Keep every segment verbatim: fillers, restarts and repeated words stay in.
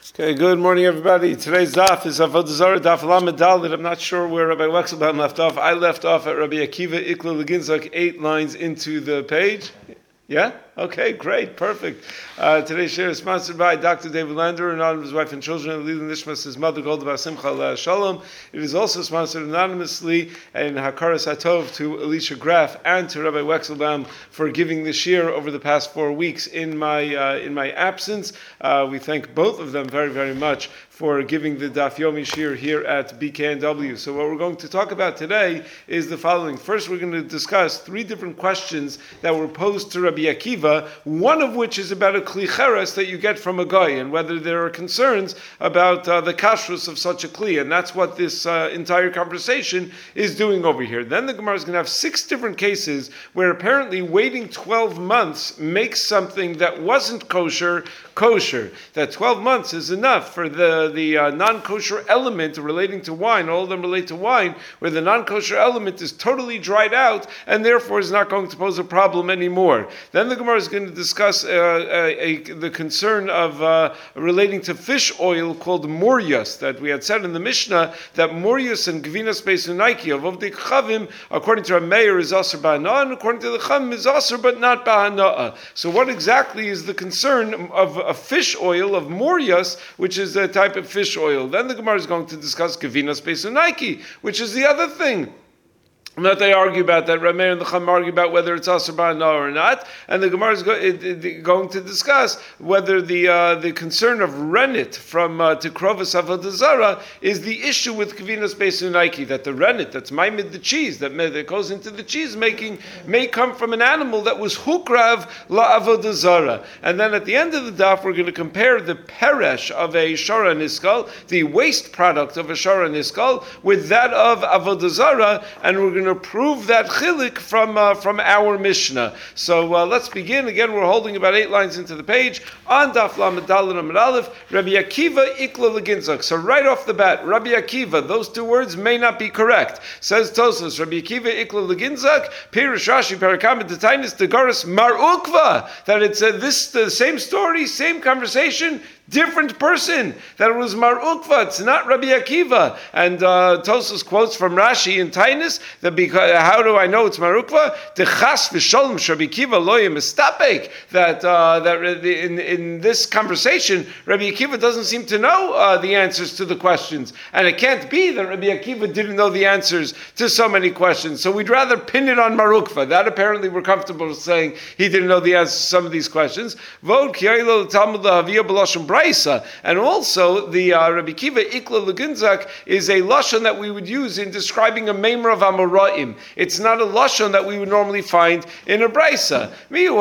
Okay, good morning, everybody. Today's daf is Avodah Zarah daf Lamed Daled. I'm not sure where Rabbi Wexelbaum left off. I left off at Rabbi Akiva Ikla Leginzak, eight lines into the page. Yeah? Okay, great, perfect. Uh, today's share is sponsored by Doctor David Lander, in honor of his wife and children, Lili Nishmas, his mother, Golda Bar Simcha Aleh Shalom. It is also sponsored anonymously in Hakaras Hatov to Alicia Graf and to Rabbi Wexelbaum for giving the share over the past four weeks in my uh, in my absence. Uh, we thank both of them very, very much for giving the Daf Yomi shir here at B K N W. So what we're going to talk about today is the following. First, we're going to discuss three different questions that were posed to Rabbi Akiva, one of which is about a kli cheres that you get from a guy, and whether there are concerns about uh, the kashrus of such a kli, and that's what this uh, entire conversation is doing over here. Then the Gemara is going to have six different cases where apparently waiting twelve months makes something that wasn't kosher kosher. That twelve months is enough for the the uh, non-kosher element relating to wine, all of them relate to wine, where the non-kosher element is totally dried out and therefore is not going to pose a problem anymore. Then the Gemara is going to discuss uh, a, a, the concern of uh, relating to fish oil called morius, that we had said in the Mishnah that morius and gvinas beisunaiki of Ovdei Chavim, according to Rameir, is aser b'hana'ah, and according to the Chum is aser but not b'hana'ah. So what exactly is the concern of a fish oil of morius, which is a type of fish oil? Then the Gemara is going to discuss Gavinas Beisunaiki, which is the other thing that they argue about, that Rameir and the Chum argue about whether it's Asur B'hana'ah or not, and the Gemara is go, it, it, going to discuss whether the uh, the concern of rennet from uh, Tikrovas Avodah Zarah is the issue with Kavinas Beisunaiki, that the rennet, that's maimed the cheese, that, that goes into the cheese making, may come from an animal that was hukrav la Avodah Zarah. And then at the end of the daf, we're going to compare the peresh of a Shara Niskal, the waste product of a Shara Niskal, with that of Avodah Zarah, and we're going to prove that chilik from uh, from our Mishnah. So uh, let's begin. Again, we're holding about eight lines into the page. On Daf Lamed Daled Amud Aleph, Rabbi Akiva Ikla Leginzak. So right off the bat, Rabbi Akiva, those two words may not be correct. Says Tosfos, Rabbi Akiva Ikla Leginzak, Pirush Rashi Parakam Detainis Degaris Mar Ukva. That it's uh, this the same story, same conversation, different person. That it was Mar Ukva, it's not Rabbi Akiva. And uh, Tosfos quotes from Rashi in Tainus that because how do I know it's Mar Ukva? The Chas v'Sholom Rabbi Akiva loyim mistapek. That uh, that in in this conversation, Rabbi Akiva doesn't seem to know uh, the answers to the questions, and it can't be that Rabbi Akiva didn't know the answers to so many questions. So we'd rather pin it on Mar Ukva. That apparently we're comfortable saying he didn't know the answers to some of these questions. Vod kiyaylo Talmud lahaviyah b'lashon Braisa, and also the uh, Rabbi Akiva Ikla Leginzak is a lashon that we would use in describing a meimer of Amoraim. It's not a lashon that we would normally find in a Braisa.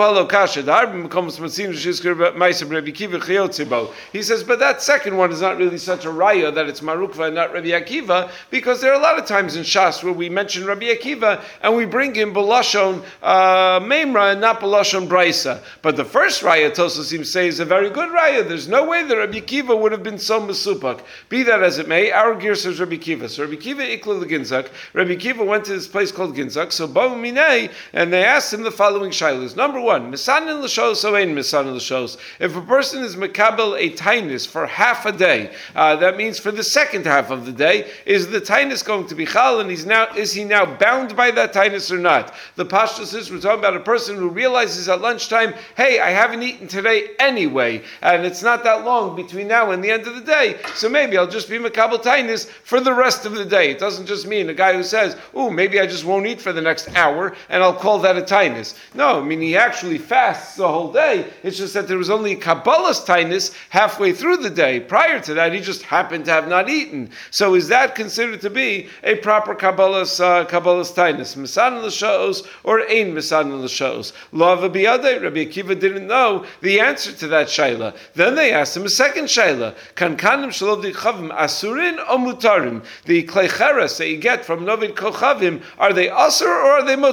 He says, but that second one is not really such a raya that it's Mar Ukva and not Rabbi Akiva, because there are a lot of times in Shas where we mention Rabbi Akiva and we bring him b'lashon uh, meimra and not b'lashon Braisa. But the first raya Tosfos seems to say is a very good raya. There's no way that Rabbi Akiva would have been so mesupak. Be that as it may, our gear says Rabbi Akiva. So Rabbi Akiva Ikla Leginzak. Rabbi Akiva went to this place called Ginzak. So Bo Minei, and they asked him the following shaylos. Number one, misanin l'shos or ein misanin l'shos. If a person is mekabel a tainus for half a day, uh, that means for the second half of the day, is the tainus going to be chal, and he's now is he now bound by that tainus or not? The pashtus is we're talking about a person who realizes at lunchtime, hey, I haven't eaten today anyway, and it's not that long between now and the end of the day, so maybe I'll just be mekabel tainus for the rest of the day. It doesn't just mean a guy who says, oh, maybe I just won't eat for the next hour, and I'll call that a tainus. No, I mean, he actually fasts the whole day. It's just that there was only a Kabbalah's tainus halfway through the day. Prior to that, he just happened to have not eaten. So is that considered to be a proper Kabbalah's uh, Kabbalah's tainus? Misan l'shos or ein misan l'shos? Lava biyadei. Rabbi Akiva didn't know the answer to that shayla. Then they asked him a second shayla. Kan kanim shalov dichavim asurin o mutarim? The klei cheres that you get from novid kochavim, are they asur or are they mutar?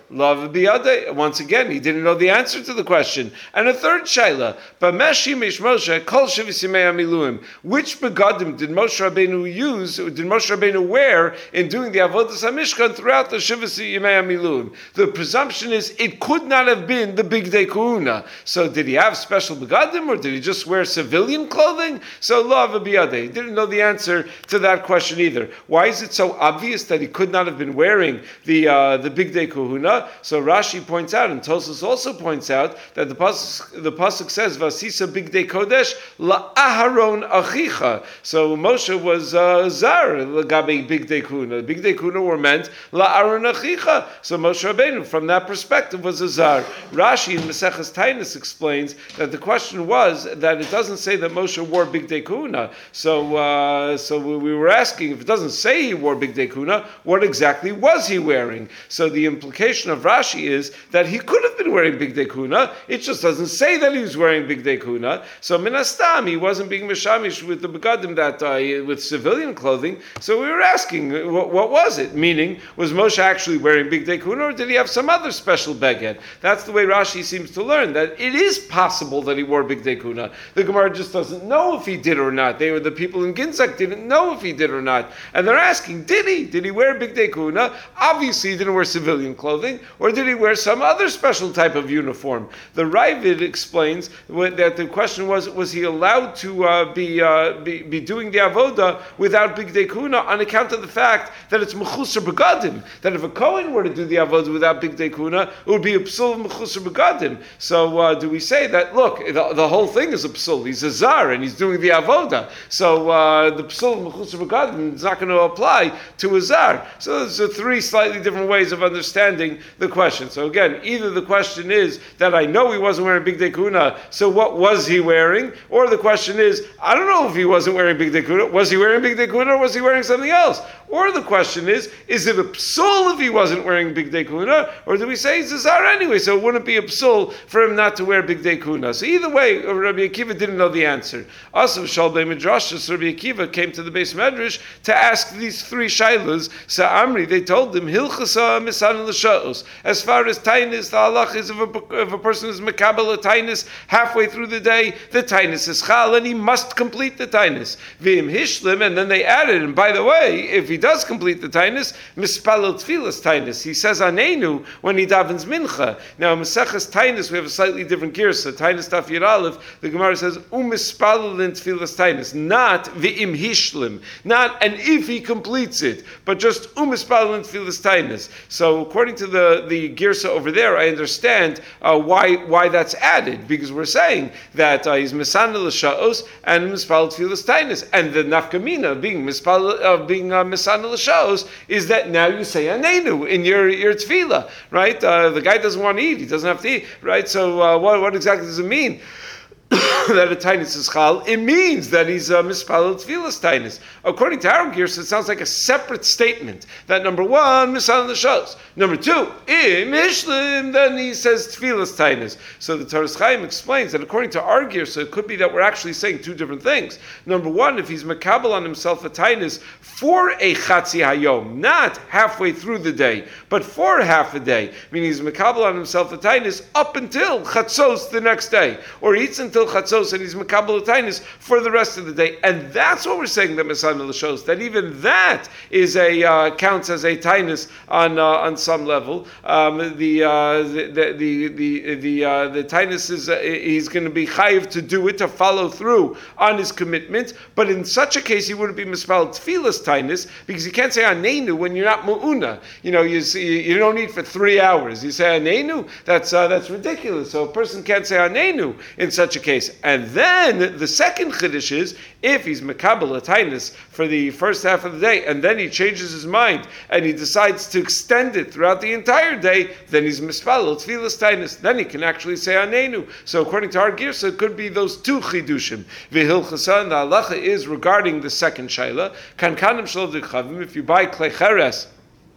Love biyade. Once again, he didn't know the answer to the question. And a third shaila, B'meshimish Moshe kol shivis yimei hamiluim. Which begadim did Moshe Rabbeinu use? Did Moshe Rabbeinu wear in doing the avodas hamishkan throughout the shivis yimei hamiluim? The presumption is it could not have been the big day kahuna. So did he have special begadim, or did he just wear civilian clothing? So love biyade. He didn't know the answer to that question either. Why is it so obvious that he could not have been wearing the uh, the big day kahuna? So Rashi points out, and Tosfos also points out, that the pasuk, the pasuk says Vasisa big day kodesh la Aharon achicha. So Moshe was uh, zar lagabe big day kahuna. Big day kahuna were meant la Aharon achicha. So Moshe Rabbeinu, from that perspective, was a zar. Rashi in Maseches Tainus explains that the question was that it doesn't say that Moshe wore big day kahuna. So uh, so we were asking, if it doesn't say he wore big day kahuna, what exactly was he wearing? So the implication of Rashi is that he could have been wearing big day kahuna. It just doesn't say that he was wearing big day kahuna. So minastam, he wasn't being mishamish with the begadim that uh, with civilian clothing. So we were asking, what, what was it? Meaning, was Moshe actually wearing big day kahuna, or did he have some other special beged? That's the way Rashi seems to learn, that it is possible that he wore big day kahuna. The Gemara just doesn't know if he did or not. They were the people in Ginzak didn't know if he did or not, and they're asking, did he? Did he wear big day kahuna? Obviously, he didn't wear civilian clothing, or did he wear some other special type of uniform? The Ravid explains that the question was: was he allowed to uh, be, uh, be be doing the avoda without big day kahuna on account of the fact that it's mechusar begadim? That if a Kohen were to do the avoda without big day kahuna, it would be a psul mechusar begadim. So uh, do we say that? Look, the, the whole thing is a psul. He's a zar and he's doing the avoda. So uh, the psul mechusar begadim is not going to apply to a zar. So there's uh, three slightly different ways of understanding the question. So again, either the question is that I know he wasn't wearing big day kahuna, so what was he wearing? Or the question is, I don't know if he wasn't wearing big day kahuna. Was he wearing big day kahuna, or was he wearing something else? Or the question is, is it a psul if he wasn't wearing big day kahuna, or do we say he's a zar anyway, so it wouldn't be a psul for him not to wear big day kahuna? So either way, Rabbi Akiva didn't know the answer. Also, Shalbei Midrashas, Rabbi Akiva came to the base Medrash to ask these three shaylas. Sa'amri, they told him, Hilchasa misan l'sha'os. As far as tainus, the halach is if a, if a person is mekabel a tainus halfway through the day, the tainus is chal, and he must complete the tainus. V'im hishlim, and then they added, and by the way, if he does complete the tainus, mispalel tfilas tainus. He says anenu when he davens mincha. Now, in Maseches Tainus, we have a slightly different girsa. Tainus Daf Yud Aleph, the Gemara says umispalel in tfilas tainus, not v'im hishlim, not and if he completes it, but just umispalel in tfilas tainus. So, according to the the girsa over there, I understand uh, why why that's added, because we're saying that uh, he's misanel l'sha'os and mispalel tfilas tainus, and the nafkamina being mispalel uh, being uh, misanel l'sha'os is that now you say anenu in your your tefillah, right? Uh, the guy doesn't want to eat; he doesn't have to eat, right? So, uh, what what exactly does it mean that a tainus is chal? It means that he's a mispalel tfilas tainus. According to our gears, it sounds like a separate statement. That number one, mispalel l'sha'os. Number two, im ishlim, then he says tfilas tainus. So the Toras Chaim explains that according to our gears, so it could be that we're actually saying two different things. Number one, if he's makabel on himself a tainus for a chatzi hayom, not halfway through the day, but for half a day, meaning he's makabel on himself a tainus up until chatzos the next day, or he eats until chatzos and he's makabel tainus for the rest of the day, and that's what we're saying that misanel shows, that even that is a uh, counts as a tainus on uh, on some level. Um, the, uh, the the the the uh, the tainus is uh, he's going to be chayiv to do it, to follow through on his commitment, but in such a case he wouldn't be mispalel tfilas tainus, because you can't say anenu when you're not mu'una. You know, you see, you don't eat for three hours. You say anenu, that's uh, that's ridiculous. So a person can't say anenu in such a case. And then the second chiddush is, if he's mekabel a tainus for the first half of the day, and then he changes his mind and he decides to extend it throughout the entire day, then he's mispalel tfilas tainus. Then he can actually say anenu. So according to our girsa, it could be those two chidushim. V'hilchasa, and the halacha is regarding the second shaila. Kan kanim shalov dechavim. If you buy klei cheres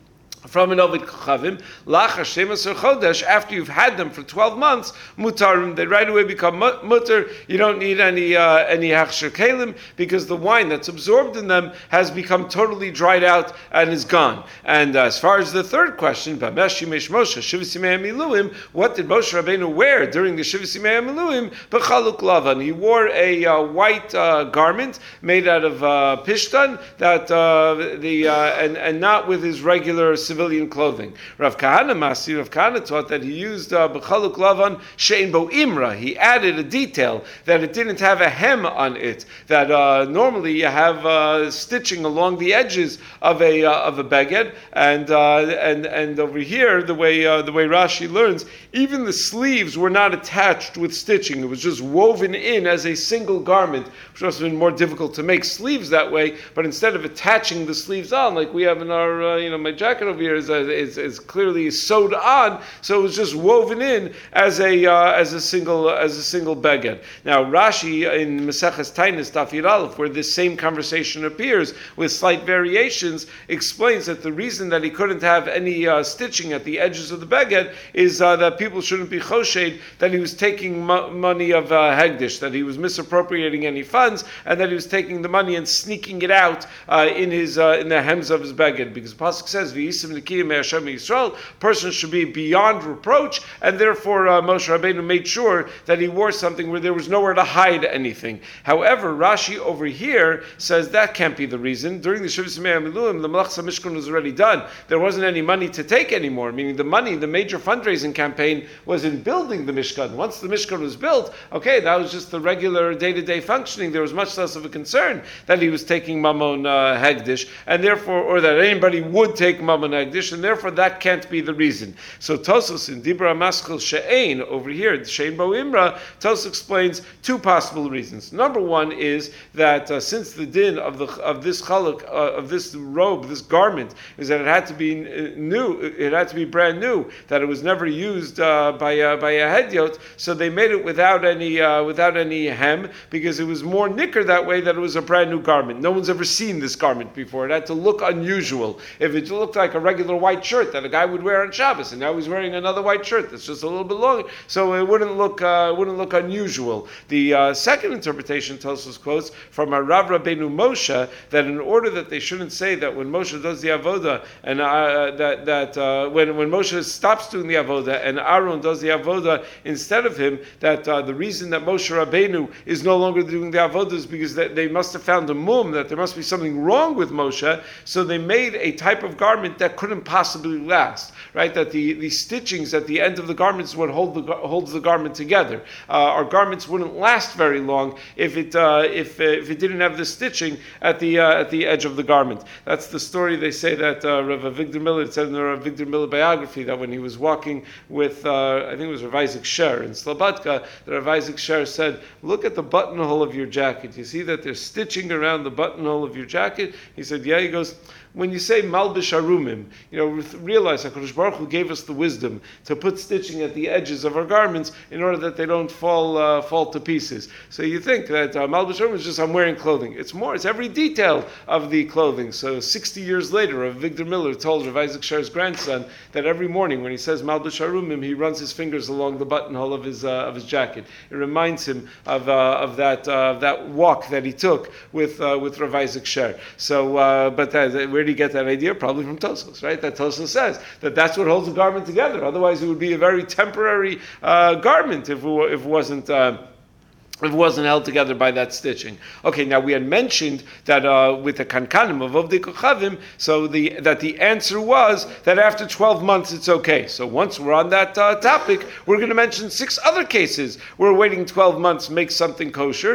from an Ovid Kochavim, Lachar Shemasar Chodesh, after you've had them for twelve months, Mutarim, they right away become mutter. You don't need any uh, any Hachsher Kalim, because the wine that's absorbed in them has become totally dried out and is gone. And uh, as far as the third question, Bamesh Yimesh Moshe, Shivas Yimei Miluim, what did Moshe Rabbeinu wear during the Shivas Yimei Miluim? B'chaluk Lavan. He wore a uh, white uh, garment made out of uh, pishtan, that uh, the uh, and, and not with his regular civilian clothing. Rav Kahana Masi, Rav Kahana taught that he used uh, b'chaluk lavan she'en bo imra. He added a detail that it didn't have a hem on it. That uh, normally you have uh, stitching along the edges of a uh, of a beged, and uh, and and over here the way uh, the way Rashi learns, even the sleeves were not attached with stitching. It was just woven in as a single garment, which must have been more difficult to make sleeves that way. But instead of attaching the sleeves on like we have in our uh, you know my jacket over here is, uh, is is clearly sewed on, so it was just woven in as a uh, as a single uh, as a single beged. Now Rashi in Maseches Tainis Daf Yud Aleph, where this same conversation appears with slight variations, explains that the reason that he couldn't have any uh, stitching at the edges of the beged is uh, that people shouldn't be choshed that he was taking mo- money of uh, Hegdish, that he was misappropriating any funds, and that he was taking the money and sneaking it out uh, in his uh, in the hems of his beged, because the pasuk says V'yisim Nikiyim Me'Hashem Yisrael, person should be beyond reproach, and therefore uh, Moshe Rabbeinu made sure that he wore something where there was nowhere to hide anything. However, Rashi over here says that can't be the reason. During the Shivas Yimei Miluim, the Melachsa Mishkan was already done. There wasn't any money to take anymore, meaning the money, the major fundraising campaign was in building the Mishkan. Once the Mishkan was built, okay, that was just the regular day-to-day functioning. There was much less of a concern that he was taking Mammon uh, Hegdish, and therefore, or that anybody would take Mammon Hegdish, and therefore that can't be the reason. So Tosos in Dibra Maskil She'ein, over here, She'ein Bo Imra, Tosos explains two possible reasons. Number one is that uh, since the din of the of this chaluk, uh, of this robe, this garment, is that it had to be new, it had to be brand new, that it was never used uh, by uh, by a hedyot, so they made it without any uh, without any hem, because it was more nicker that way, that it was a brand new garment. No one's ever seen this garment before. It had to look unusual. If it looked like a regular white shirt that a guy would wear on Shabbos, and now he's wearing another white shirt that's just a little bit longer, so it wouldn't look uh, wouldn't look unusual. The uh, second interpretation, Tosfos quotes from a Rav Rabbeinu Moshe, that in order that they shouldn't say that when Moshe does the avoda, and uh, that that uh, when when Moshe stops doing the avoda and Aaron does the avoda instead of him, that uh, the reason that Moshe Rabbeinu is no longer doing the avoda is because that they must have found a mum, that there must be something wrong with Moshe, so they made a type of garment that couldn't possibly last, right? That the, the stitchings at the end of the garments would hold the holds the garment together. Uh, our garments wouldn't last very long if it uh, if uh, if it didn't have the stitching at the uh, at the edge of the garment. That's the story they say that uh, Rav Avigdor Miller, it said in the Rav Avigdor Miller biography, that when he was walking with uh, I think it was Rav Isaac Sher in Slobodka, that Rav Isaac Sher said, "Look at the buttonhole of your jacket. You see that there's stitching around the buttonhole of your jacket?" He said, "Yeah." He goes, when you say Malbish Arumim, you know, realize HaKadosh Baruch Hu gave us the wisdom to put stitching at the edges of our garments in order that they don't fall uh, fall to pieces. So you think that uh, Malbish Arumim is just I'm wearing clothing. It's more, it's every detail of the clothing. So sixty years later, Rav Avigdor Miller told Rav Isaac Sher's grandson that every morning when he says Malbish Arumim, he runs his fingers along the buttonhole of his uh, of his jacket. It reminds him of uh, of that uh, that walk that he took with uh, with Rav Isaac Sher. So, uh, but that, where did he get that idea? Probably from Tosfos, right? That Tosfos says that that's what holds the garment together. Otherwise, it would be a very temporary uh, garment if it, if it wasn't. Uh, If it wasn't held together by that stitching. Okay, now we had mentioned that uh, with the kankanim of Ovdei Kochavim, so the that the answer was that after twelve months it's okay. So once we're on that uh, topic, we're going to mention six other cases where waiting twelve months makes something kosher.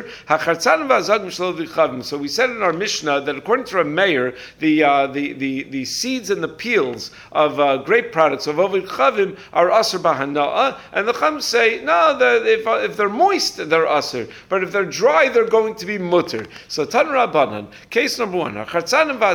So we said in our Mishnah that according to a mayor, the uh, the, the the seeds and the peels of uh, grape products of Ovdei Kochavim are aser b'hana'ah, and the Chum say no, if if they're moist, they're aser. Aser. But if they're dry, they're going to be mutter. So Tan Rabbanan, case number one, that's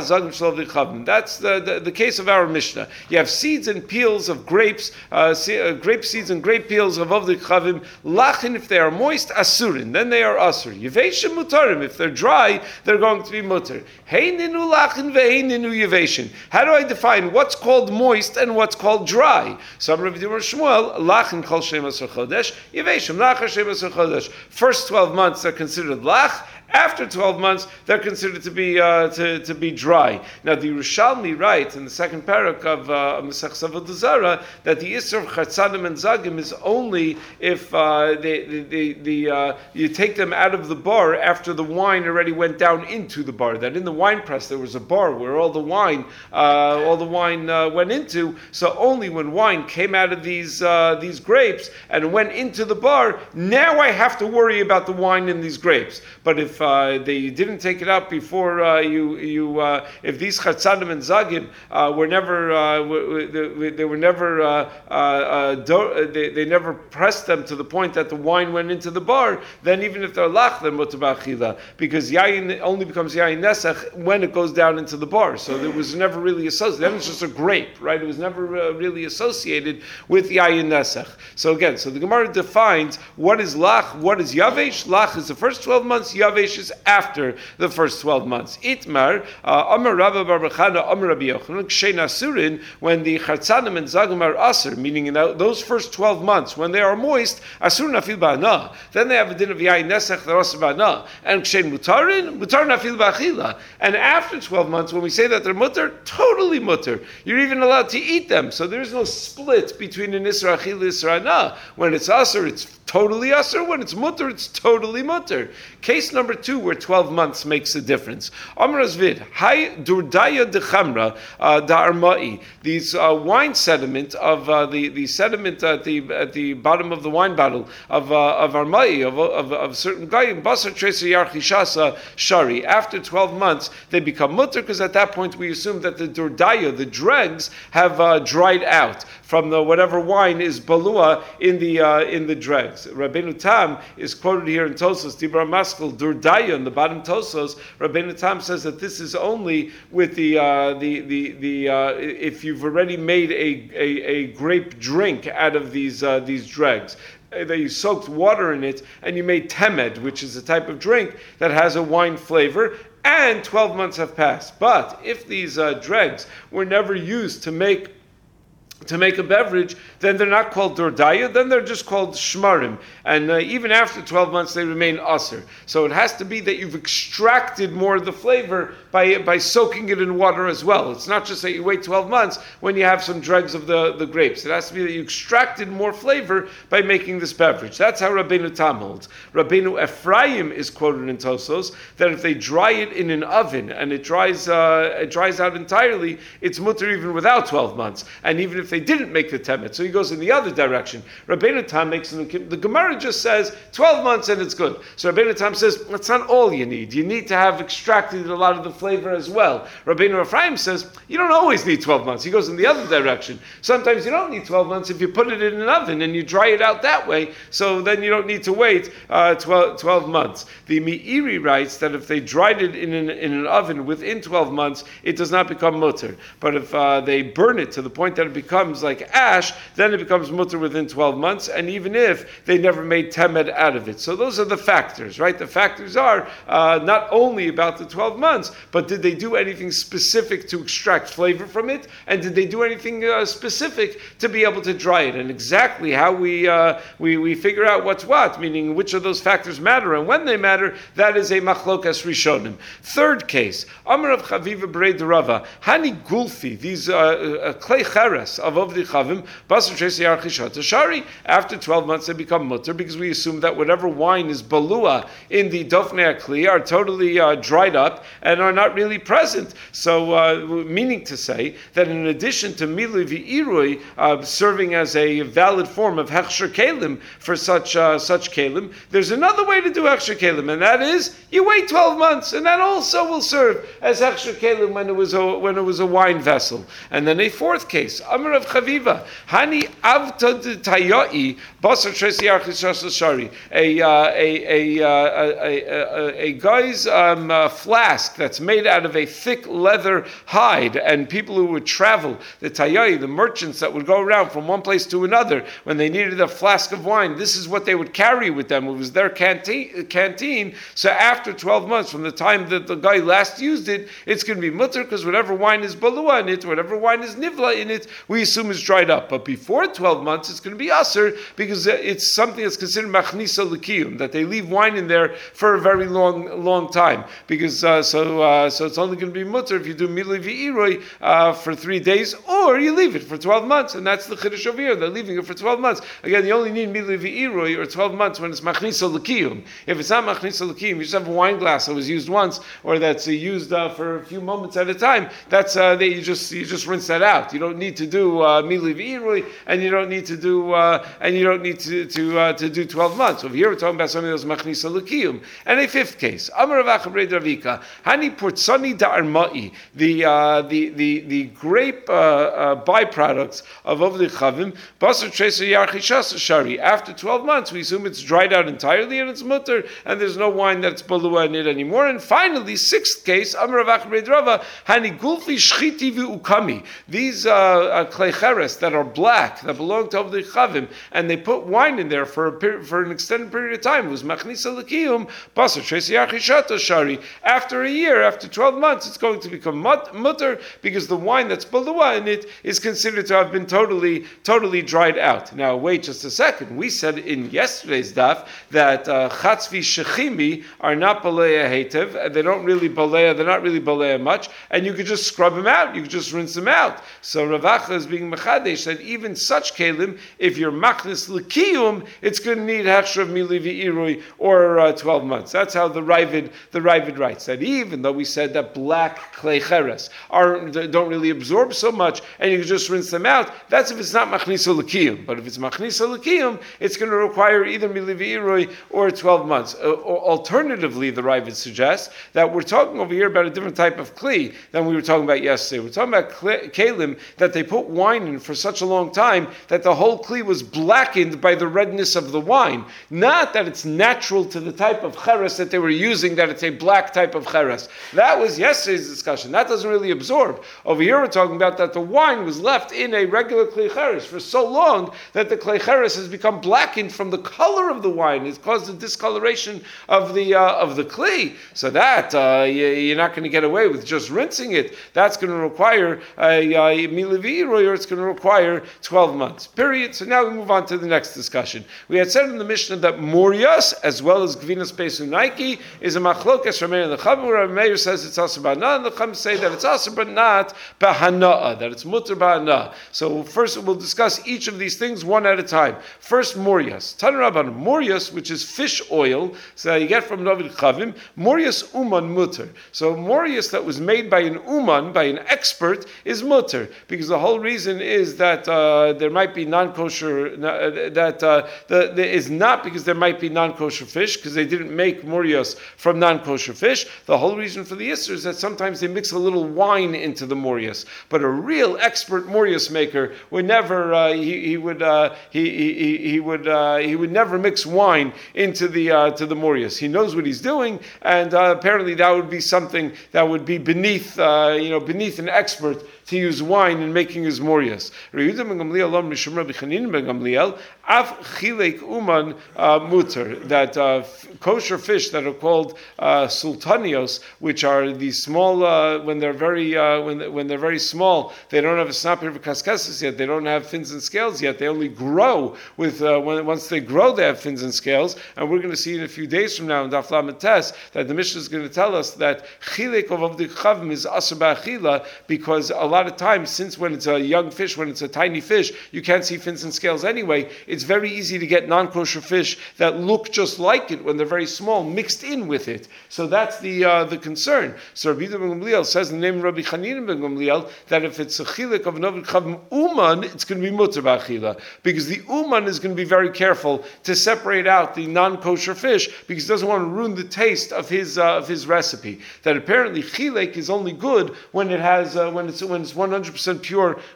the, the, the case of our Mishnah. You have seeds and peels of grapes, uh, see, uh, grape seeds and grape peels of Avdi Chavim, lachin if they are moist, asurin, then they are asur. Yeveshim mutarim, if they're dry, they're going to be mutter. Heininu lachin veheininu yeveshim. How do I define what's called moist and what's called dry? Some Rav Dimar Shmuel, lachin kol shem asur chodesh, yeveshim lachar shem asur chodesh. First twelve months they're considered lach. After twelve months, they're considered to be uh, to, to be dry. Now, the Yerushalmi writes in the second parak of Masechus Avodah Zarah that the Isser of Chatzanim and Zagim is only if uh, they, the, the, the, uh, you take them out of the bar after the wine already went down into the bar. That in the wine press there was a bar where all the wine uh, all the wine uh, went into. So only when wine came out of these uh, these grapes and went into the bar, now I have to worry about the wine in these grapes. But if Uh, they didn't take it out before uh, you. You uh, if these chatzanim and zagim uh, were never, uh, w- w- they were never, uh, uh, uh, do- they, they never pressed them to the point that the wine went into the bar. Then even if they're lach, they're mutar b'achila, because yayin only becomes yayin nesach when it goes down into the bar. So there was never really associated. That was just a grape, right? It was never uh, really associated with yayin nesach. So again, so the Gemara defines what is lach, what is yavesh. Lach is the first twelve months. Yavesh is after the first twelve months. Itmar, Amar Rabba Bar Bechana, Amar Rabbi Yochanan, Kshein Asurin, when the Chatzanim and Zagim are Asur, meaning in those first twelve months, when they are moist, Asur Nafil Ba'ana, then they have a din of Yain Nesach, they're Asur Ba'ana. And Kshein Mutarin, Mutar Nafil Ba'achila. And after twelve months, when we say that they're mutter, totally mutter. You're even allowed to eat them. So there's no split between an Isra Achil and Isra Ana. When it's Asur, it's totally Asur. When it's mutter, it's totally mutter. Case number two, where twelve months makes a difference. Amar Azvid, Hai Durdaya de Chamra da Armai. These uh, wine sediment of uh, the, the sediment at the at the bottom of the wine bottle of uh, of Armai of of, of certain gayim basar treser yarchishasa shari. After twelve months, they become mutter because at that point we assume that the Durdaya, the dregs, have uh, dried out from the whatever wine is balua in the uh, in the dregs. Rabbeinu Tam is quoted here in Tosfos Dibra Maskal Durdaya in the bottom Tosos. Rabbeinu Tam says that this is only with the uh, the the the uh, if you've already made a, a, a grape drink out of these uh, these dregs. That you soaked water in it and you made temed, which is a type of drink that has a wine flavor, and twelve months have passed. But if these uh, dregs were never used to make to make a beverage, then they're not called Dordaya, then they're just called Shmarim. And uh, even after twelve months, they remain Aser. So it has to be that you've extracted more of the flavor by by soaking it in water as well. It's not just that you wait twelve months when you have some dregs of the, the grapes. It has to be that you extracted more flavor by making this beverage. That's how Rabbeinu Tam holds. Rabbeinu Ephraim is quoted in Tosos that if they dry it in an oven and it dries uh, it dries out entirely, it's mutter even without twelve months. And even if they didn't make the temet, so he goes in the other direction. Rabbeinu Tam makes the the Gemara just says twelve months and it's good. So Rabbeinu Tam says that's not all you need. You need to have extracted a lot of the flavor as well. Rabbeinu Ephraim says you don't always need twelve months. He goes in the other direction. Sometimes you don't need twelve months if you put it in an oven and you dry it out that way. So then you don't need to wait uh, twelve, twelve months. The Meiri writes that if they dried it in an, in an oven within twelve months, it does not become mutter. But if uh, they burn it to the point that it becomes like ash, then it becomes mutter within twelve months, and even if they never made temed out of it. So those are the factors, right? The factors are uh, not only about the twelve months, but did they do anything specific to extract flavor from it, and did they do anything uh, specific to be able to dry it? And exactly how we, uh, we we figure out what's what, meaning which of those factors matter and when they matter, that is a machlokas rishonim. Third case, Amar of Chaviva Brei Rava, Hani Gulfi, these uh, uh, clay cheres of Avdi Chavim, Basar Tresi Archishat Shari. After twelve months, they become mutter because we assume that whatever wine is balua in the Dofnei Akli are totally uh, dried up and are not really present. So, uh, meaning to say that in addition to Milui V'irui uh, serving as a valid form of Hechsher Kalim for such uh, such Kalim, there's another way to do Hechsher Kalim, and that is you wait twelve months, and that also will serve as Hechsher Kalim when it was a when it was a wine vessel. And then a fourth case, Amar Amar of Chaviva, Hani Avta Tayai, Basar Tresi Archis Shari, a uh, a a, uh, a a a guy's um, uh, flask that's made out of a thick leather hide, and people who would travel, the Tayai, the merchants that would go around from one place to another when they needed a flask of wine, this is what they would carry with them. It was their canteen. canteen. So after twelve months, from the time that the guy last used it, it's going to be mutter, because whatever wine is balua in it, whatever wine is nivla in it, we assume is dried up. But before twelve months, it's going to be aser, because it's something that's considered machnisa l'kiyum, that they leave wine in there for a very long, long time. Because uh, so uh, so it's only going to be mutter if you do milui v'iroi uh, for three days, or you leave it for twelve months, and that's the chiddush over here. They're leaving it for twelve months. Again, you only need milui v'iroi or twelve months when it's machnisa l'kiyum. If it's not machnisa l'kiyum, you just have a wine glass that was used once, or that's uh, used uh, for a few moments at a time. That's uh, that you just you just rinse that out. You don't need to do uh, milui v'iroi, and you don't need to do uh, and you don't need to to uh, to do twelve months. Over here, we're talking about something that's machnisa l'kiyum. And a fifth case, Amar Rav Acha Ravika, Hani Purtsani Da'armai, the uh, the the the grape uh, uh, byproducts of Ovdei Chavim, Basar Treser Yarchishas Shari. After twelve months, we assume it's dried out entirely and it's mutter, and there's no wine that's balua in it anymore. And finally, sixth case, Amar Rav Acha Rava, Hani Gulfi Shchiti V'Ukami. These uh, uh, klecheres that are black, that belong to Ovdei Chavim, and they put wine in there for a period, for an extended period of time. It was machnisa l'kiyum, basar tresi yarchishato shari. After a year, after twelve months, it's going to become mut- mutter, because the wine that's balua in it is considered to have been totally, totally dried out. Now, wait just a second. We said in yesterday's daf that chatzvi uh, shechimi are not balea hetev. They don't really balea. They're not really balea much, and you could just scrub them out. You could just rinse them out. So Rav Acha is being mechadesh that even such kelim, if you're machnis l'kiyum, it's going to need hechsher of milui v'irui or uh, twelve months. That's how the Ravid the Ravid writes that. Even though we said that black klecheres are don't really absorb so much, and you can just rinse them out, that's if it's not machnisa l'kiyum. But if it's machnisa l'kiyum, it's going to require either milui v'irui or twelve months. Uh, alternatively, the Ravid suggests that we're talking over here about a different type of kli than we were talking about yesterday. We're talking about kli, kelim that they put wine in for such a long time that the whole kli was blackened by the redness of the wine. Not that it's natural to the type of cheres that they were using, that it's a black type of cheres. That was yesterday's discussion. That doesn't really absorb. Over here we're talking about that the wine was left in a regular kli cheres for so long that the kli cheres has become blackened from the color of the wine. It's caused the discoloration of the uh, of the kli. So that uh, you, you're not going to get away with just rinsing it. That's going to require a milui v'iroi, or it's going to require twelve months. Period. So now we move on to the next discussion. We had said in the Mishnah that Morias, as well as Gvinas Pesunaiki, is a machlokes from Meir and the Chum, where Meir says it's aser b'hana, and the Chum say that it's aser but not b'hana'a, that it's mutter b'hana. So first we'll discuss each of these things one at a time. First, Morias. Tan Rabban, Morias, which is fish oil, so you get from Novid Chavim, Morias uman mutter. So Morias that was made by an uman, by an expert, is mutter, because the whole reason is that uh, there might be non-kosher, uh, that uh, the, the, is not because there might be non-kosher fish, because they didn't make morios from non-kosher fish. The whole reason for the Yisr is that sometimes they mix a little wine into the morios. But a real expert morios maker would never, uh, he, he would, uh, he, he, he would, uh, he would never mix wine into the uh, to the morios. He knows what he's doing, and uh, apparently that would be something that would be beneath, uh, you know, beneath an expert to use wine in making his morias. Af chilek uman muter, that uh, f- kosher fish that are called uh, sultanios, which are these small, uh, when they're very uh, when they, when they're very small, they don't have a snapper of cascassus yet. They don't have fins and scales yet. They only grow with uh, when, once they grow, they have fins and scales. And we're going to see in a few days from now in Daf Lamed Tes that the Mishnah is going to tell us that chilek of the chavim is aser b'achila, because a lot of times, since when it's a young fish, when it's a tiny fish, you can't see fins and scales anyway. It's very easy to get non-kosher fish that look just like it when they're very small, mixed in with it. So that's the uh, the concern. So Rabbi Ben Gamliel says in the name of Rabbi Chanina ben Gamliel that if it's a chilek of novid chavim uman, it's going to be mutter b'achila, because the uman is going to be very careful to separate out the non-kosher fish, because he doesn't want to ruin the taste of his uh, of his recipe. That apparently chilek is only good when it has uh, when it's when it's one hundred percent pure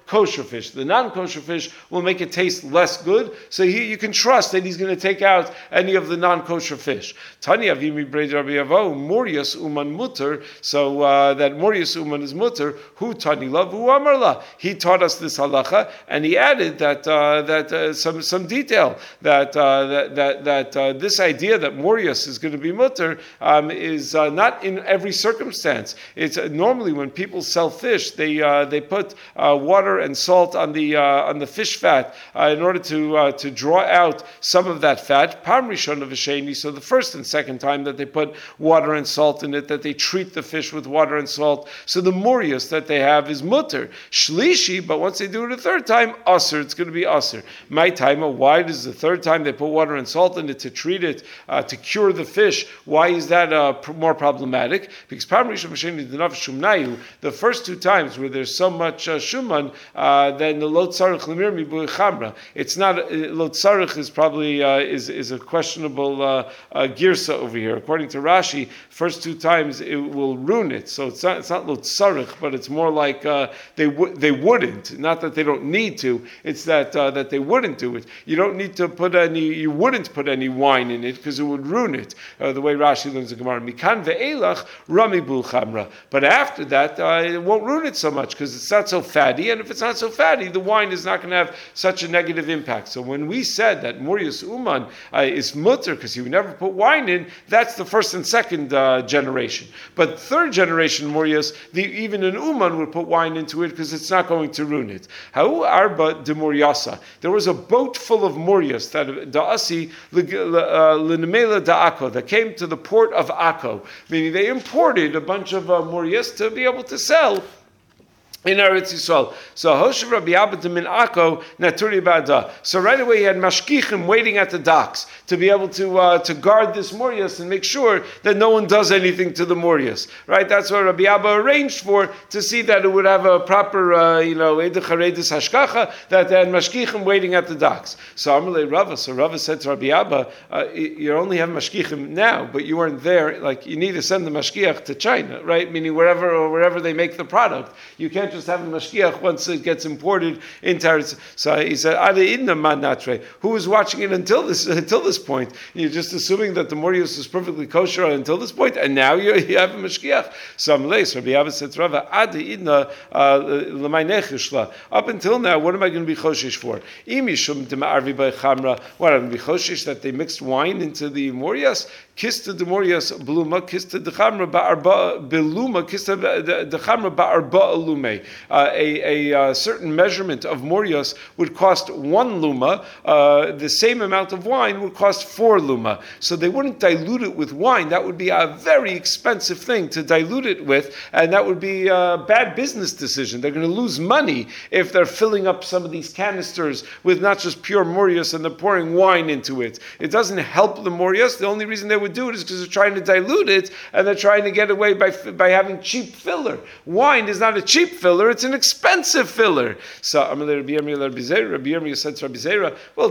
kosher fish. The non-kosher fish will make it taste less good, so he, you can trust that he's going to take out any of the non-kosher fish. Tani avimi breid Rabbi Avo morius uman mutter. So uh, that morius uman is mutter. Who tani love who amarla? He taught us this halacha, and he added that uh, that uh, some some detail that uh, that that, that uh, this idea that morius is going to be mutter um, is uh, not in every circumstance. It's uh, normally when people sell fish, they uh, they put uh, water and salt on the uh, on the fish fat uh, in order to uh, to draw out some of that fat. Pam rishon of v'sheni. So the first and second time that they put water and salt in it, that they treat the fish with water and salt. So the morius that they have is mutter. Shlishi, but once they do it a third time, aser, it's going to be aser. My time, why does the third time they put water and salt in it to treat it, uh, to cure the fish? Why is that uh, pr- more problematic? Because pam rishon v'sheni d'nav shumnayu, the first two times where there's so much uh, shuman, uh, then the lo tzarich lemir mibuy chamra. It's not, uh, lo tzarich is probably, uh, is, is a questionable uh, uh, girsa over here. According to Rashi, first two times it will ruin it. So it's not, it's not lo tzarich, but it's more like uh, they w- they wouldn't. Not that they don't need to. It's that uh, that they wouldn't do it. You don't need to put any. You wouldn't put any wine in it because it would ruin it. Uh, the way Rashi learns the Gemara, mikan ve'elach rami bul chamra. But after that, uh, it won't ruin it so much because it's not so fatty. And if it's not so fatty, the wine is not going to have such a negative impact. So when we said that morius uman uh, is mutter because he would never put wine in, that's the first and second uh, generation. But third generation morius, the, even an uman would put wine into it because it's not going to ruin it. How arba de moriasa? There was a boat full of morius that da'asi l'nemela da'ako that came to the port of Akko, meaning they imported a bunch of uh, morius to be able to sell in Eretz Yisrael. So Hoshev Rabbi Abba min Akko Naturi Bada. So right away he had mashkichim waiting at the docks to be able to uh, to guard this morius and make sure that no one does anything to the morius. Right? That's what Rabbi Abba arranged for, to see that it would have a proper uh, you know edech haredis hashkacha, that they had mashkichim waiting at the docks. So Amalei Rava. So Rava said to Rabbi Abba, uh, you only have mashkichim now, but you weren't there. Like, you need to send the mashkiach to China, right? Meaning wherever or wherever they make the product. You can't just have a mashkiach once it gets imported into Eretz. So he said, Ada idna man natre. Who was watching it until this until this point? You're just assuming that the morius is perfectly kosher until this point, and now you, you have a mashkiach. So Amalei, Rabbi Abba said to Rava, Ada idna l'may nechishla. Up until now, what am I going to be choshish for? Imishum dema'arvi by chamra. What, I'm going to be choshish that they mixed wine into the morias? Kista de morias bluma, kista de chamra ba'arba beluma, kista de chamra ba'arba alume. Uh, a, a uh, certain measurement of morias would cost one luma. Uh, the same amount of wine would cost four luma. So they wouldn't dilute it with wine. That would be a very expensive thing to dilute it with, and that would be a bad business decision. They're going to lose money if they're filling up some of these canisters with not just pure morias and they're pouring wine into it. It doesn't help the morias. The only reason they would do it is because they're trying to dilute it, and they're trying to get away by by having cheap filler. Wine is not a cheap filler, it's an expensive filler. So Rabbi Yirmiyah said to Rabbi Zera, well,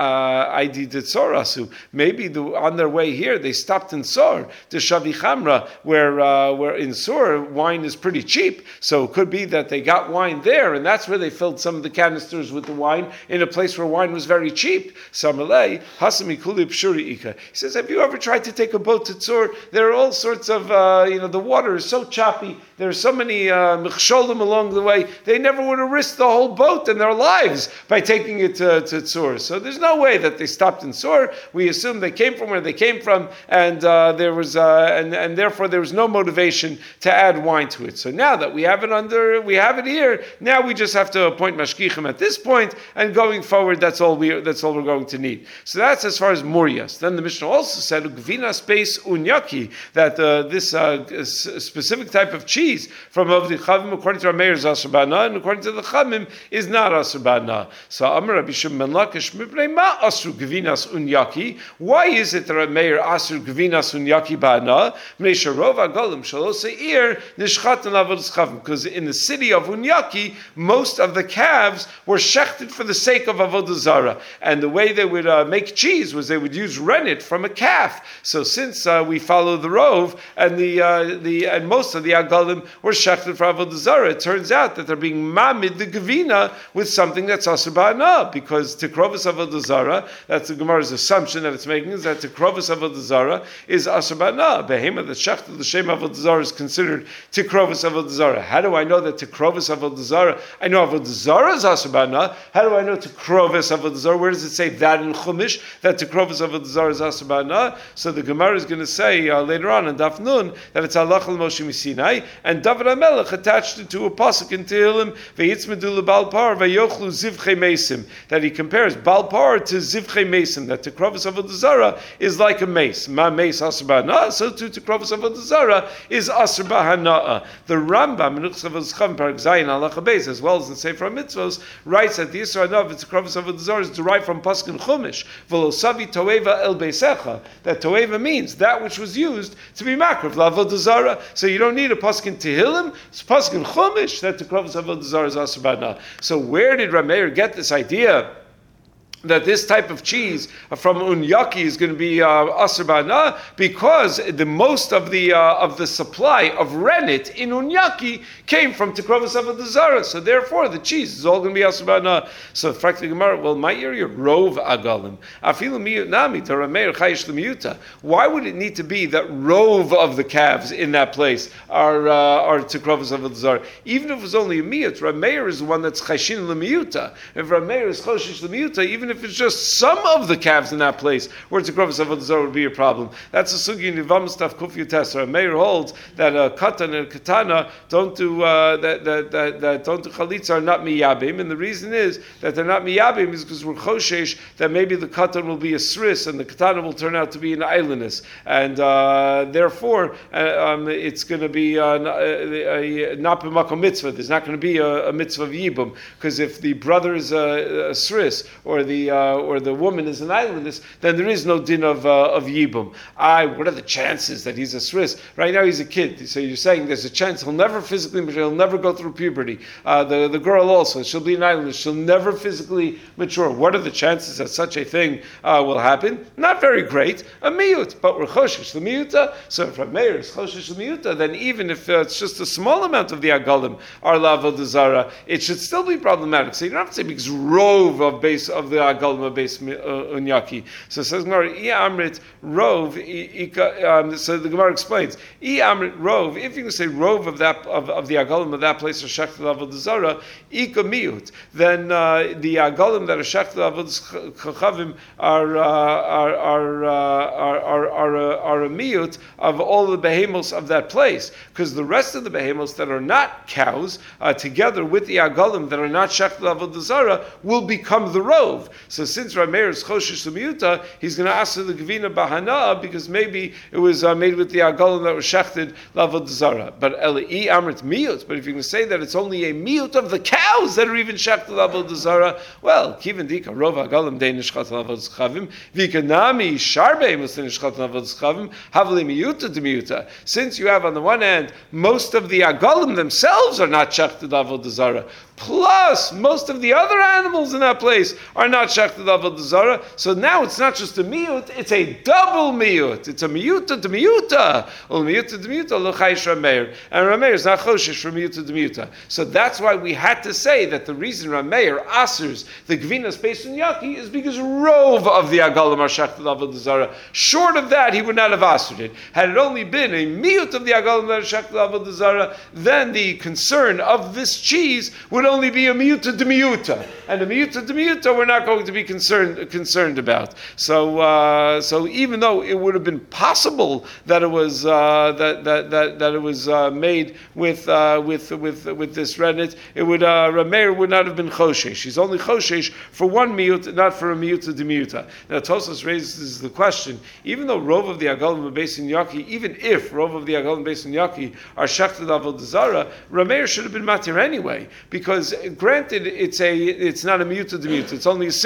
I did Tzorasu. Maybe the, on their way here they stopped in Sor, the Shavi Chamra, where uh, where in Sor wine is pretty cheap. So it could be that they got wine there, and that's where they filled some of the canisters with the wine, in a place where wine was very cheap. Samalei Hasami Kuli Pshuri Ika. He says, have you ever tried to take a boat to Tzor? There are all sorts of, uh, you know, the water is so choppy. There are so many uh, mechsholim along the way. They never would have risked the whole boat and their lives by taking it to, to Tzor. So there's no way that they stopped in Tzor. We assume they came from where they came from, and uh, there was, uh, and and therefore there was no motivation to add wine to it. So now that we have it under, we have it here. Now we just have to appoint mashkichim at this point, and going forward, that's all we, that's all we're going to need. So that's as far as morias. Then the Mishnah also said gvina space unyaki, that uh, this uh, specific type of cheese from Avdi Chavim, according to our mayor, is Asr Ba'ana, and according to the Chavim, is not Asr Ba'ana. So Amar Rabbi Shimon Lakish Mipnei Ma Asru Gvinas Unyaki. Why is it that our mayor Asru Gvinas Unyaki Ba'ana? Mnei Sharov Agalim Shalo Seir Nishchatan Avodas Chavim. Because in the city of Unyaki, most of the calves were shechted for the sake of Avodah Zarah, and the way they would uh, make cheese was they would use rennet from a calf. So since uh, we follow the rov, and the uh, the and most of the Agalim agalim were shechted for avodah zarah. It turns out that they're being mamid the gevina with something that's asur ba'ana, because tikrovus avodah zarah, that's the Gemara's assumption that it's making, is that tikrovus avodah zarah is asur ba'ana. Behema that shechted the shem avodah zarah is considered tikrovus avodah zarah. How do I know that tikrovus avodah zarah? I know avodah zarah is asur ba'ana. How do I know tikrovus avodah zarah? Where does it say that in Chumash that tikrovus avodah zarah is asur ba'ana? So the Gemara is going to say uh, later on in Daf Nun that it's halacha l'Moshe Misinai, and David HaMelech attached it to a pasuk in Tehillim veyitzmedu lebal par vayochlu zivchei mesim, that he compares bal par to zivchei mesim, that tikrovus avodah zarah is like a mace. Ma mace asur ba'ana, so too tikrovus avodah zarah is asur ba'ana. The Rambam in Uchsav Azcham Parak Zayin Halacha Beis, as well as in Sefer HaMitzvos, writes that the Yisra Anav tikrovus avodah zarah is derived from pasuk in Chumash v'losavi toeva el beisecha, that toeva means that which was used to be makriv l'avodah zarah. So you don't need a pasuk in Tehillim, it's pasuk in Chumash that tikrovus avodah zarah is asur ba'ana. So where did Rameir get this idea that this type of cheese from unyaki is going to be uh, asur ba'ana? Because the most of the uh, of the supply of rennet in unyaki came from tikrovus avodah zarah. So therefore, the cheese is all going to be asur ba'ana. So frankly, Gemara, well, my area rov agalim afilu miyut nami to Rameir chayish l'miyuta. Why would it need to be that rov of the calves in that place are uh, are tikrovus avodah zarah? Even if it was only a miyut, Rameir is the one that's chayishin l'miyuta. If Rameir is choshish l'miyuta, even if it's just some of the calves in that place where tikrovus avodah zarah would be a problem. That's a sugi in Yivam Stav Kufyu Tesra. Meir holds that a katan and a katana don't do uh, that, that, that, that don't do chalitza are not miyabim, and the reason is that they're not miyabim is because we're choshesh that maybe the katan will be a sris and the katana will turn out to be an islandess, and uh, therefore uh, um, it's going to be uh, not b'makom mitzvah. There's not going to be a, a mitzvah of yibum, because if the brother is a, a sris or the Uh, or the woman is an islandess, then there is no din of uh, of yibum. I, what are the chances that he's a sris? Right now he's a kid, so you're saying there's a chance he'll never physically mature, he'll never go through puberty. Uh, the the girl also, she'll be an islandess, she'll never physically mature. What are the chances that such a thing uh, will happen? Not very great. A miyut, but we're choshish the miyuta. So if Rameir is choshish the miyuta, then even if uh, it's just a small amount of the agalim are l'avodah zarah, it should still be problematic. So you don't have to say because rove of base of the Galma base unyaki. So it says Gemara, I amrit rov. Um, so the Gemara explains, I amrit rov. If you can say rov of that of, of the agalim of that place are shechted avodah zarah, ika miut. Then uh, the agalim that are shechted avodah chachavim are uh, are are, uh, are are are a, are a miut of all the behemos of that place, because the rest of the behemos that are not cows, uh, together with the agalim that are not shechted avodah zarah, will become the rov. So since Rameir is choshish l'miyuta, he's going to ask for the gevina bahana because maybe it was uh, made with the agalim that was shechted l'avodah zarah. But eli amrit miyut. But if you're going to say that it's only a miyut of the cows that are even shechted l'avodah zarah, well, kiven dika rov agalim de nishchat l'avodah chavim vikanami sharbe mus nishchat l'avodah chavim havli miyuta de miyuta. Since you have on the one hand most of the agalim themselves are not shechted l'avodah zarah, plus most of the other animals in that place are not shechted avodah zarah. So now it's not just a miyut, it's a double miyut. It's a miyuta to miyuta. Ul miyuta to miyuta lo chayish Rameir. And Rameir is not choshish from miyuta to miyuta. So that's why we had to say that the reason Rameir asers the gvina space in yaki is because rove of the agalim are shechted avodah zarah. Short of that, he would not have asered it. Had it only been a miyut of the agalim that are shechted avodah zarah, then the concern of this cheese would only be a miyuta de miyuta, and a miyuta de miyuta we're not going to be concerned concerned about. So, uh, so even though it would have been possible that it was uh, that, that that that it was uh, made with uh, with with with this rennet, it would uh, Rameir would not have been choshesh. She's only choshesh for one miyut, not for a miyuta de miyuta. Now Tosfos raises the question: even though rov of the agalim based in yaki, even if rov of the agalim based in yaki are shechted avodah zarah, Rameir should have been matir anyway, because granted it's a it's not a miyuta de miyuta, it's only a single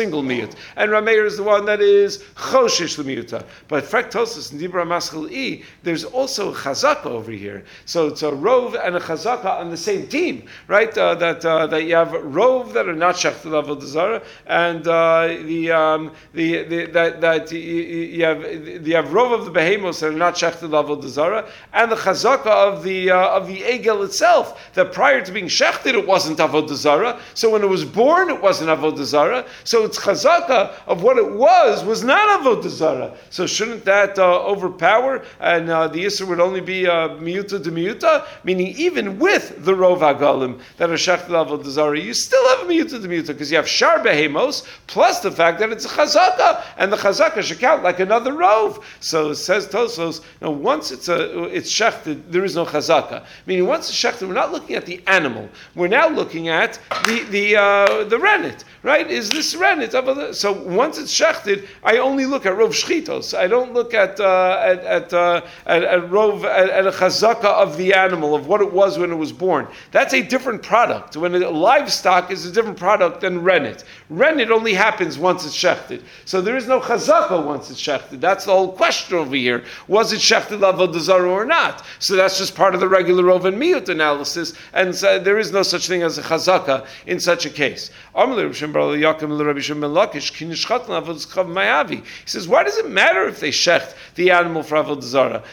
single miyut. And Rameir is the one that is choshish l'miyuta. But Frektosis and Dibra Maschil E, there's also a chazaka over here. So it's a rov and a chazaka on the same team, right? Uh, that uh, that you have rov that are not shechted avodah zarah, and uh, the um, the, the that that you have you have rov of the behemoths that are not shechted avodah zarah, and the chazaka of the uh, of the egel itself, that prior to being shechted it wasn't avodah zarah. So when it was born it wasn't avodah zarah. So its chazaka of what it was was not avodah zarah. So shouldn't that uh, overpower, and uh, the Yisr would only be uh, miyuta de miyuta, meaning even with the rov hagalim that are shechted avodah zarah, you still have a miyuta de miyuta because you have shar behemos plus the fact that it's a chazaka, and the chazaka should count like another rov. So it says Tosos, you know, once it's a it's shechted, there is no chazaka. Meaning once it's shechted, we're not looking at the animal. We're now looking at the the uh, the rennet. Right? Is this rennet? So once it's shechted, I only look at rov shchitos. I don't look at uh, at at, uh, at at rov at, at a chazaka of the animal, of what it was when it was born. That's a different product. When a livestock is a different product than rennet. Rennet only happens once it's shechted. So there is no chazaka once it's shechted. That's the whole question over here. Was it shechted avodah zarah or not? So that's just part of the regular rov and miyut analysis, and so there is no such thing as a chazaka in such a case. He says, why does it matter if they shecht the animal for avodah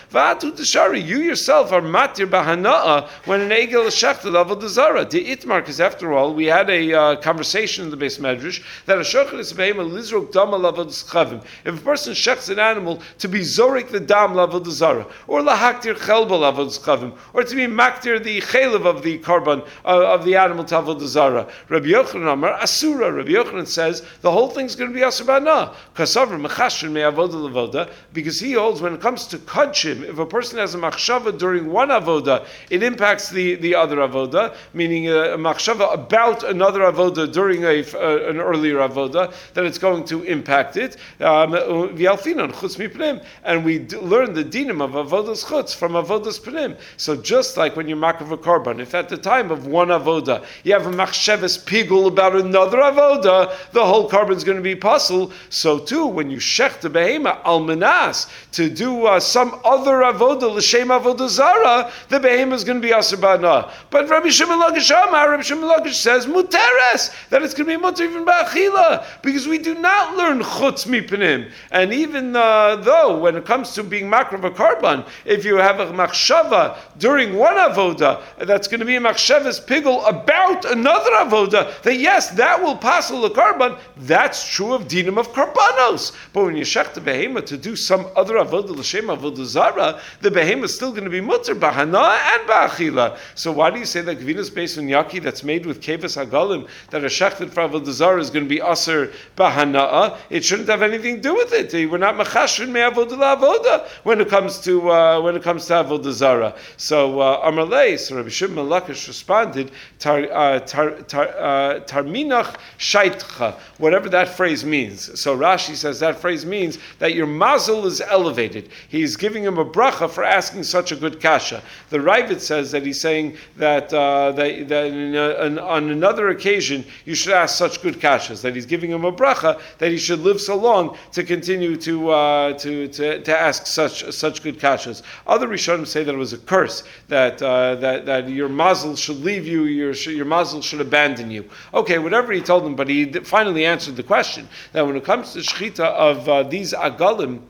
zarah? You yourself are matir bahana'a when an egel is shechted avodah zarah. The itmar, because after all, we had a uh, conversation in the Beis Medrash that a shochet is behema lizrok dam avodah chavim. If a person shechts an animal to be zorik the dam avodah zarah, or lahaktir chelbal avodah chavim, or to be maktir the chelev of the korban uh, of the animal to avodah zarah. Rabbi Yochanan Amar Asura. Rabbi Yochanan says the whole thing's going to be asur ba'ana. Kasavra mechashrin me avoda levoda, because he holds when it comes to kudshim, if a person has a machshava during one avoda, it impacts the, the other avoda, meaning a, a machshava about another avoda during a, uh, an earlier avoda, that it's going to impact it. Um, V'alfinon chutz mipnim, and we d- learn the dinim of avodas chutz from avodas pnim. So just like when you makav a korban, if at the time of one avoda you have a machshavas pigul about another avoda, the whole korban is going to be puzzle. So too, when you shech the behema al menas to do uh, some other avoda l'shem avoda zara, the behema is going to be asur ba'ana. But Rabbi Shimon Lakish Amar, Rabbi Shimon Lakish says muteres, that it's going to be muter even ba'achila, because we do not learn chutz mipanim. And even uh, though when it comes to being makrav a korban, if you have a machshava during one avoda, that's going to be a machshavas pigul about another avoda, that yes, that will pass the korban. That's true of dinim of korbanos. But when you shech the behema to do some other avodah l'shem avodah zara, the behema is still going to be mutter bahana and ba'achila. So why do you say that gvinas based on yaki that's made with kevas hagalim that are shechted for avodah zara is going to be aser bahana? It shouldn't have anything to do with it. We're not machashrin me avodah la'avodah when it comes to uh, when it comes to avodah zara. So uh, Amarlei, so Rabbi Shimon Lakish responded, tar, uh, tar, tar, uh, tarminach shaitcha, whatever that phrase means. So Rashi says that phrase means that your mazel is elevated. He's giving him a bracha for asking such a good kasha. The Ravid says that he's saying that uh, that, that in a, in, on another occasion you should ask such good kashas. That he's giving him a bracha that he should live so long to continue to uh, to, to to ask such such good kashas. Other Rishonim say that it was a curse that uh, that that your mazel should leave you, your your mazel should abandon you. Okay, whatever he told him, but he finally answered the question. That when it comes to shechita of uh, these agalim,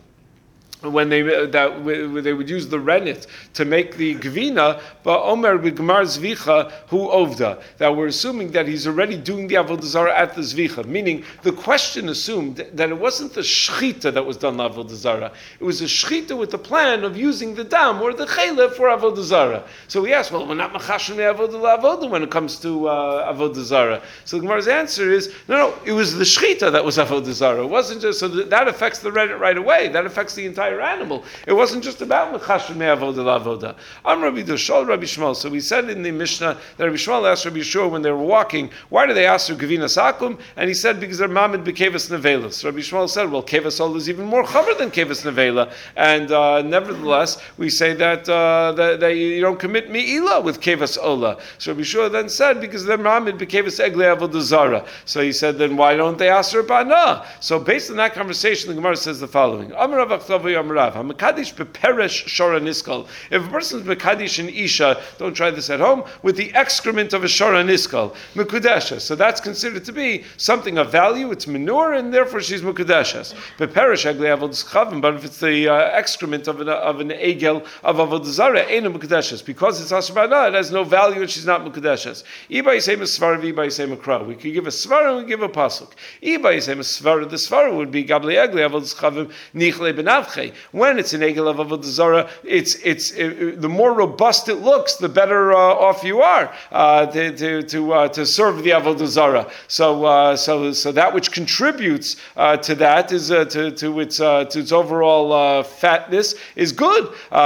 when they uh, that when they would use the rennet to make the gvina, but Omer b'gmar zvicha hu ovda, that we're assuming that he's already doing the avodah zarah at the zvicha. Meaning, the question assumed that it wasn't the shechita that was done avodah zarah; it was a shechita with the plan of using the dam or the chaylev for avodah zarah. So we asked, well, we're not machashim avodah la'avodah when it comes to uh, avodah zarah. So the Gemara's answer is, no, no, it was the shechita that was avodah zarah. It wasn't just so that, that affects the rennet right away. That affects the entire entire animal. It wasn't just about mechasher me'avoda la'avoda. Am Rabbi Doshol Rabbi Shmuel. So we said in the Mishnah that Rabbi Shmuel asked Rabbi Yeshua when they were walking, why do they ask for Gavina Sakum? And he said because they're mamid bekevas nevelas. Rabbi Shmuel said, well, kevas ola is even more chaver than kevas nevela, and uh, nevertheless we say that, uh, that that you don't commit mi'ila with kevas ola. So Rabbi Yeshua then said because they're mamid bekevas egle avodah zara. So he said, then why don't they ask for bana? So based on that conversation, the Gemara says the following: Amar Rav Achtav Amar Rav Hamakadish beperesh shora niskal. If a person is mekadish an isha, don't try this at home, with the excrement of a shora niskal mekudesha. So that's considered to be something of value. It's manure, and therefore she's mekudeshes. Beperesh egle avodah chavim. But if it's the uh, excrement of an of an egel of avodah zara, ain't mekudeshes because it's asher bana. It has no value, and she's not mekudeshes. Iba yisem a svara, iba yisem a kra. We could give a svara and we give a pasuk. Iba yisem a svara. The svara would be gabli egle avodah chavim nichle benavche. When it's an egel of avodah zara, it's it's it, the more robust it looks, the better uh, off you are uh, to to to, uh, to serve the avodah zara. So uh, so so that which contributes uh, to that is uh, to to its uh, to its overall uh, fatness is good.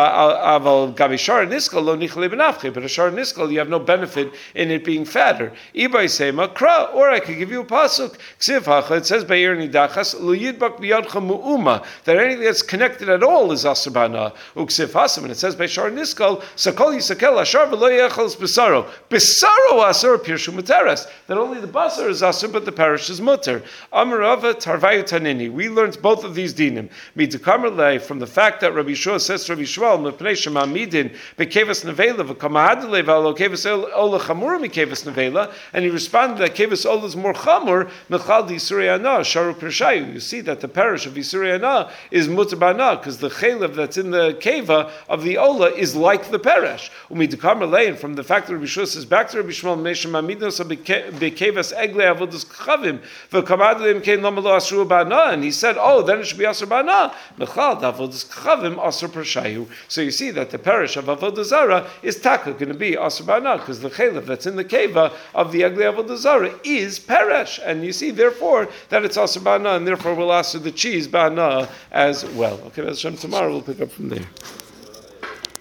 Aval gabi shar niskal lo nichle benavche. But a shar niskal, you have no benefit in it being fatter. Ibay say makra, or I could give you a pasuk. It says be'ir nidachas lo yidbak biyadcha mu'uma, that anything that's connected at all is asur bana. Uksiv hasim, and it says be'shar niskal sakol yisakel ashar v'lo yechals besaro. Besaro asur pirshu muteres. That only the basar is asur, but the parish is muter. Amarava tarvayu tanini. We learned both of these dinim. Midikamerle, from the fact that Rabbi Yeshua says to Rabbi Shmuel mepnei shema midin bekevas nevela v'kamahadle v'alo kevas ola chamura mikevas nevela, and he responded that kevas ola is more chamur mechal di Yisuri Ana sharu pershayu. You see that the parish of Yisuri Ana is muter bana because the chelev that's in the keva of the ola is like the parish. Umidikamerle, and from the fact that Rabbi Yeshua says back to Rabbi Shmuel mepnei shema midin so bekevas egle avodas chavim v'kamahadle imkein lamalo asru bana, and he said, oh, then it should be asur bana mechal avodas chavim asur pershayu. So you see that the parish of avodah zara is taka going to be asur bana because the chelev that's in the keva of the ugly avodah zara is parish, and you see therefore that it's asur bana, and therefore we'll asur the cheese bana as well. Okay, Hashem, tomorrow we'll pick up from there.